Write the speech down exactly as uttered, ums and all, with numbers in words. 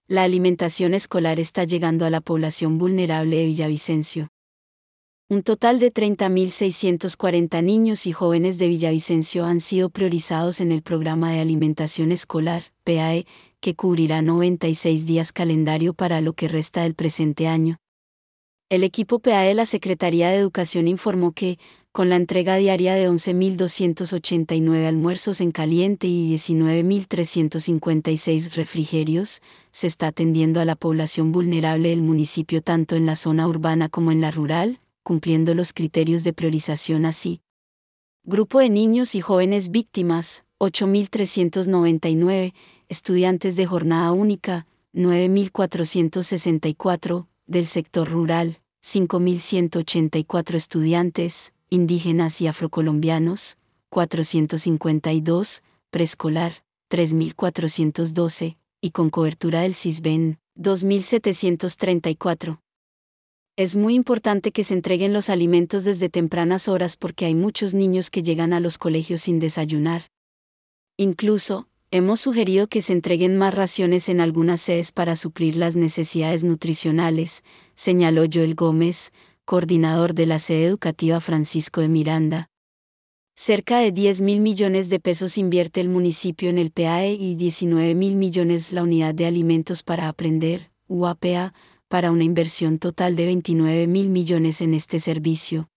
La alimentación escolar está llegando a la población vulnerable de Villavicencio. Un total de treinta mil seiscientos cuarenta niños y jóvenes de Villavicencio han sido priorizados en el programa de alimentación escolar, P A E, que cubrirá noventa y seis días calendario para lo que resta del presente año. El equipo P A E de la Secretaría de Educación informó que, con la entrega diaria de once mil doscientos ochenta y nueve almuerzos en caliente y diecinueve mil trescientos cincuenta y seis refrigerios, se está atendiendo a la población vulnerable del municipio tanto en la zona urbana como en la rural, cumpliendo los criterios de priorización así. Grupo de niños y jóvenes víctimas, ocho mil trescientos noventa y nueve, estudiantes de jornada única, nueve mil cuatrocientos sesenta y cuatro, del sector rural, cinco mil ciento ochenta y cuatro estudiantes, indígenas y afrocolombianos, cuatrocientos cincuenta y dos, preescolar, tres mil cuatrocientos doce, y con cobertura del CISBEN, dos mil setecientos treinta y cuatro. Es muy importante que se entreguen los alimentos desde tempranas horas porque hay muchos niños que llegan a los colegios sin desayunar. Incluso, hemos sugerido que se entreguen más raciones en algunas sedes para suplir las necesidades nutricionales, señaló Joel Gómez, coordinador de la sede educativa Francisco de Miranda. Cerca de diez mil millones de pesos invierte el municipio en el P A E y diecinueve mil millones la Unidad de Alimentos para Aprender, U A P A, para una inversión total de veintinueve mil millones en este servicio.